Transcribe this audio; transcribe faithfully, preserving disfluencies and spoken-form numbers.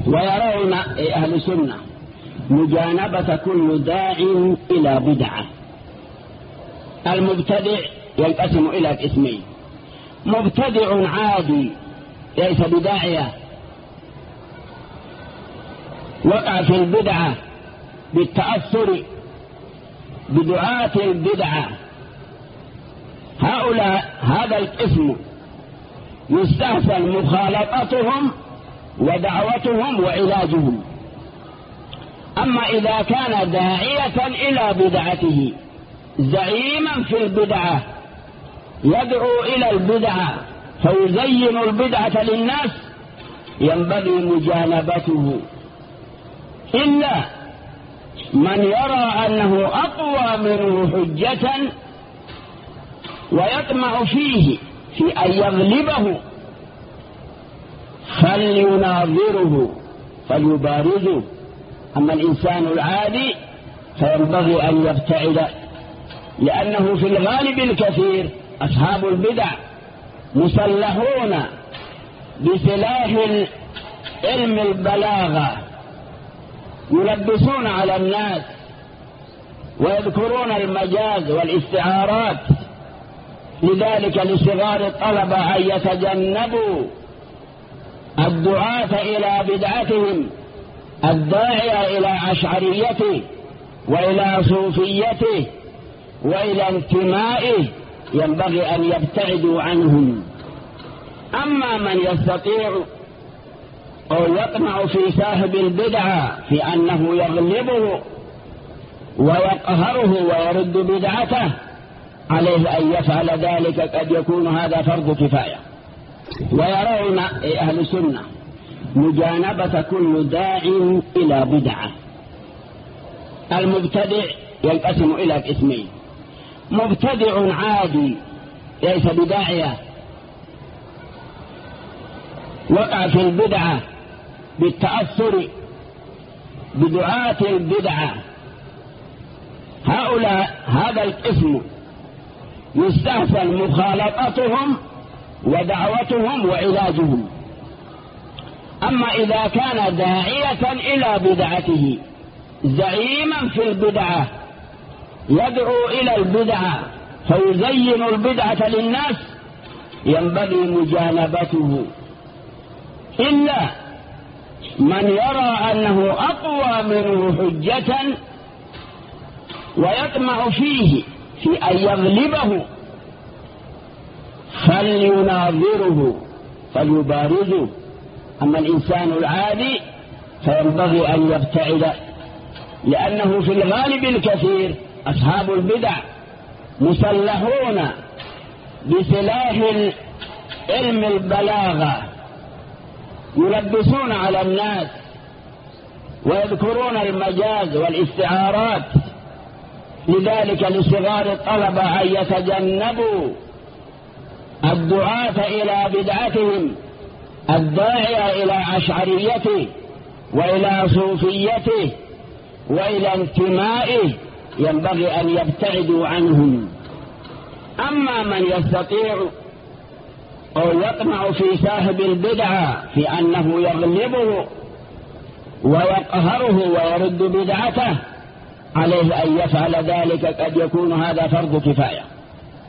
ويرون أهل السنة مجانبة كل داع إلى بدعة. المبتدع ينقسم إلى قسمين: مبتدع عادي ليس بداعية، وقع في البدعة بالتأثر بدعاة البدعة. هؤلاء هذا القسم يستحسن مخالطتهم ودعوتهم وعلاجهم. أما إذا كان داعية إلى بدعته زعيما في البدعة يدعو إلى البدعة فيزين البدعة للناس ينبغي مجانبته، إلا من يرى أنه أقوى منه حجة ويطمع فيه في أن يغلبه فليناظره فليبارزه. أما الإنسان العادي فينبغي أن يبتعد، لأنه في الغالب الكثير أصحاب البدع مسلحون بسلاح علم البلاغة، يلبسون على الناس ويذكرون المجاز والاستعارات. لذلك لصغار الطلبة أن يتجنبوا الدعاة إلى بدعتهم، الداعية إلى عشعريته وإلى صوفيته وإلى انتمائه ينبغي أن يبتعدوا عنهم. أما من يستطيع أو يطمع في صاحب البدعة في أنه يغلبه ويقهره ويرد بدعته عليه أن يفعل ذلك، قد يكون هذا فرض كفاية. ويرون أهل السنة مجانبة كل داع إلى بدعة. المبتدع ينقسم إلى قسمين: مبتدع عادي ليس بداعية، وقع في البدعة بالتأثر بدعاة البدعة. هؤلاء هذا القسم يستحسن مخالطتهم ودعوتهم وعلاجهم. أما إذا كان داعية إلى بدعته زعيما في البدعة يدعو إلى البدعة فيزين البدعة للناس ينبغي مجانبته، إلا من يرى أنه أقوى منه حجة ويطمع فيه في أن يغلبه فليناظره فليبارزه. أما الإنسان العادي فينبغي أن يبتعد، لأنه في الغالب الكثير أصحاب البدع مسلحون بسلاح علم البلاغة، يلبسون على الناس ويذكرون المجاز والاستعارات. لذلك لصغار الطلبة أن يتجنبوا الدعاة إلى بدعتهم، الداعية إلى عشعريته وإلى صوفيته وإلى انتمائه ينبغي أن يبتعدوا عنهم. أما من يستطيع أو يطمع في صاحب البدعة في أنه يغلبه ويقهره ويرد بدعته عليه أن يفعل ذلك، قد يكون هذا فرض كفاية.